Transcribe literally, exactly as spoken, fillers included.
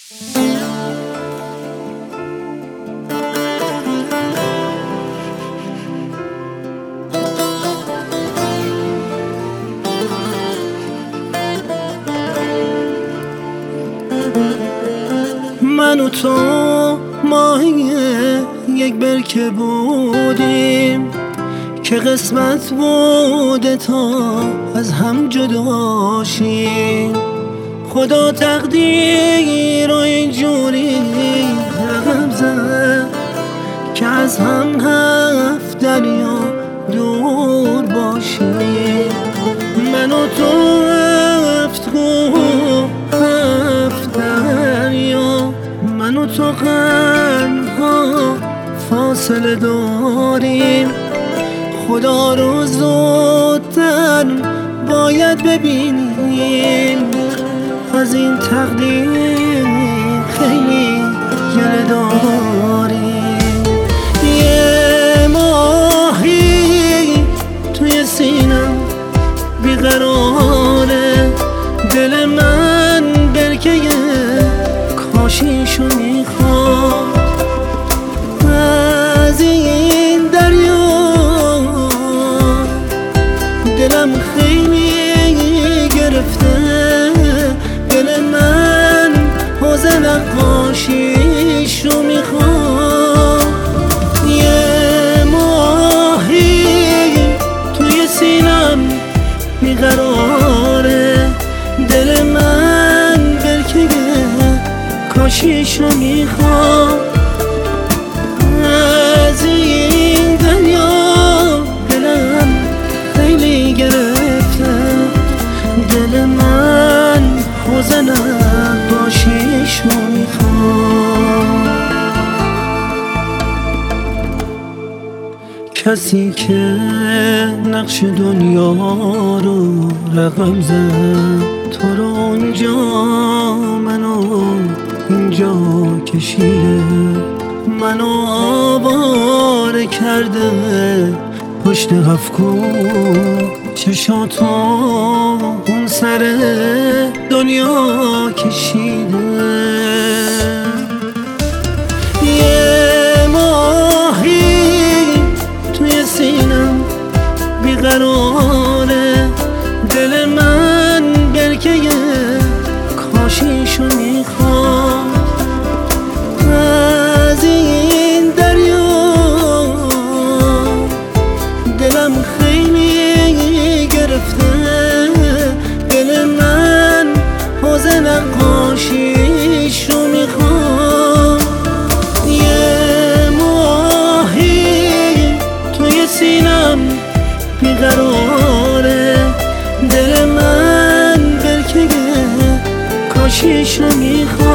من و تو ماهی یک برکه بودیم که قسمت بوده تا از هم جدا شیم. خدا تقدیر رو اینجوری رقم زد که از هم هفت دریا دور باشیم. من و تو هفت کوه هفت دریا، من و تو قرنها فاصله داریم. خدا رو زودتر باید ببینیم، از این تقدیر خیلی گله داریم. یه ماهی توی سینم بیقراره، دل من برکه کاشیشو میخواد. از این دریا دلم خیلی گرفته، دل من حوض نقاشیشو میخواد. یه ماهی توی سینم بیقراره، دل من برکه کاشیشو میخواد. از این دریا دلم خیلی گرفته، دل من حوض نقاشیشو میخواد. کسی که نقش دنیا رو رقم زد، تو رو اونجا منو اینجا کشیده، منو آواره کرده پشت هفکو چشاتو اون سر دنیا کشیده. یه ماهی توی سینم بیقراره، دل من برکه کاشیشو میخواد. از این دریا دلم خیلی گرفته، دل من حوض نقاشیشو میخواد. یه ماهی توی سینم بیقراره، دل من برکه کاشیشو میخواد.